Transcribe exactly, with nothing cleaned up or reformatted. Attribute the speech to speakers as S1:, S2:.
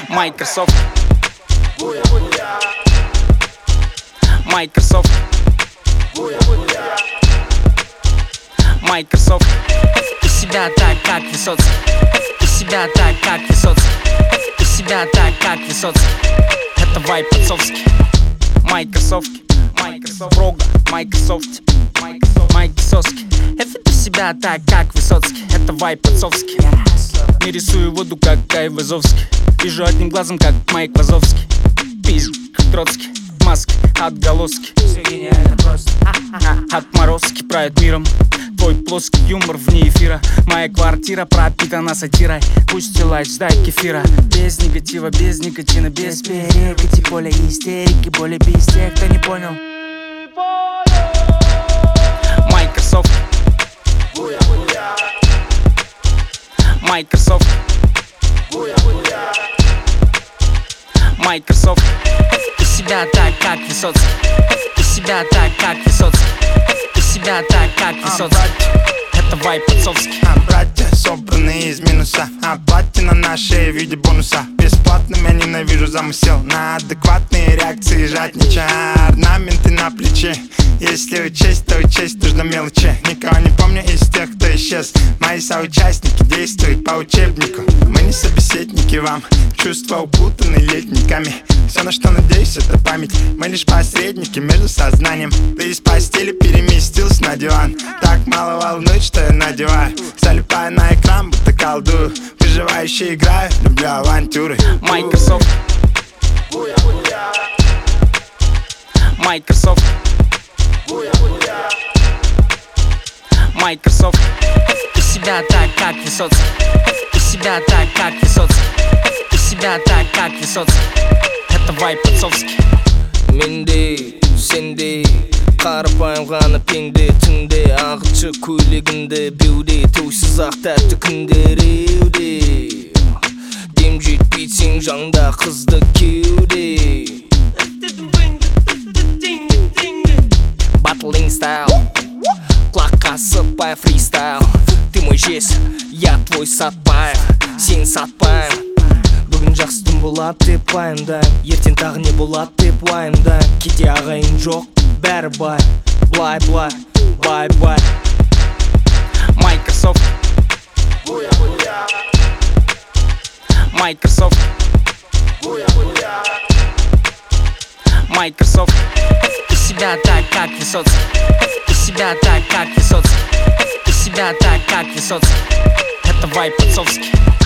S1: Microsoft, Microsoft, Microsoft. Ты себя так, как Высоцкий. Ты себя так, как Высоцкий. Ты себя так, как Высоцкий. Это вайп отцовский. Microsoft, Microsoft, Рога, Microsoft, Microsoft. Я веду себя так, как Высоцкий. Это вайп отцовский. Не рисую воду, как Гай Вазовский. Вижу одним глазом, как Майк Вазовский. Пиздец, как Троцкий. Маски, отголоски. Все гениально просто. Отморозки правят миром. Твой плоский юмор вне эфира. Моя квартира пропитана сатирой. Пусть лайфстайл кефира. Без негатива, без никотина, без перекати. Более истерики, более без тех, кто не понял. Microsoft, Microsoft, Microsoft. Ты себя так, как Высоцкий. Ты себя так, как Высоцкий. Ты себя так, как Высоцкий. Это вайп отцовский.
S2: А братья собранные из минуса, а платина на шее в виде бонуса. Бесплатным я ненавижу замысел на адекватные реакции, жадничая. Орнаменты на плече. Если учесть, то учесть нужно мелочи. Никого не помню из тех, кто исчез. Мои соучастники действуют по учебнику. Мы не собеседники вам, чувства упутаны летниками. Все, на что надеюсь, это память. Мы лишь посредники между сознанием. Ты из постели переместился на диван. Так мало волнует, что я надеваю. Залипаю на экран, будто колдую. Выживающий играю, люблю авантюры.
S1: Microsoft, Microsoft, Microsoft. Ты себя так, как Высоцкий. Ты себя так, как Высоцкий. Ты себя так, как Высоцкий. Это вайп отцовский.
S3: Менде, сенде, қарапайым ғана пенде. Түнде ағытшы көйлегінде беуде. Тойсыз ақ тәтті күндереуде. Дем жетпейсең жаңда қызды кеуде. Battling style, құлаққа сыпай фристайл. Ты мой жесть, я твой Сатпаев. Сен сатпаймын. Бүгін жақсы түн болады деп пайымдаймын. Ертең тағы не болады деп уайымдаймын. Кейде ағайын жоқ, бәрі бай. Блай, блай, бай, бай.
S1: Microsoft, Microsoft, Microsoft. Ты себя так, как Высоцкий. Ты себя так, как Высоцкий. Ты себя так, как Высоцкий. Это вайп отцовский.